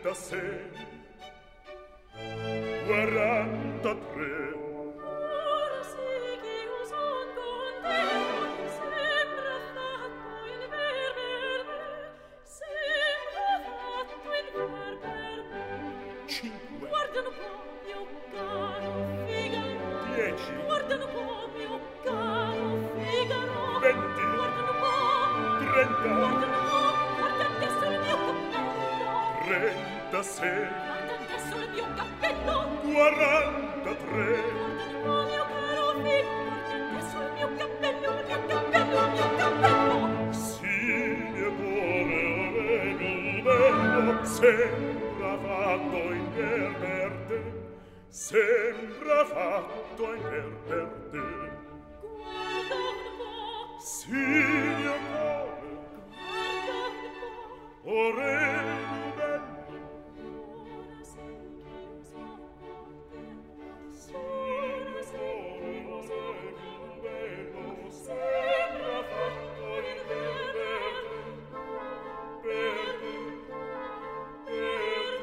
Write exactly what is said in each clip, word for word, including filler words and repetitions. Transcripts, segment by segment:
trentasei, quarantatré. Ora sì che io son contento, sembra fatto il ver per me, sembra fatto il ver per me. Cinque. Guardano un po', mio caro Figaro. Dieci. Guardano un po', mio caro Figaro. Venti. Guardano un po'. Trenta. Guardano un po', guarda adesso il mio cappello. Trentasei, Guarda adesso il mio cappello. quarantatré. Guardano un po', mio caro Figaro. Guarda adesso il mio cappello, il mio cappello, il mio cappello. Sì, mio cuore, vedi bello, sembra fatto in per per te, sembra fatto in per per te. Guarda un po'. Sì, mio cuore, Guarda un po'. ore di bello, Ora sì che io son contento, sì, mio cuore, ore di bello, sembra fatto in per per te, per te, per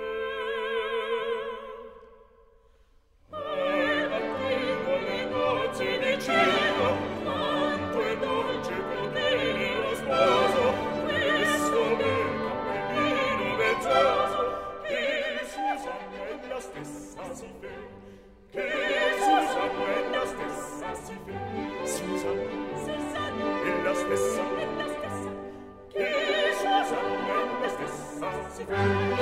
te. Ai mattino le nozze di cielo, quanto è dolce godere lo sposo, questo bel cappellino vezzoso, che Susanna è la stessa si fe, che Susanna è la stessa si fe, Susanna Susanna è la stessa, è la stessa. che Susanna è la stessa si fe.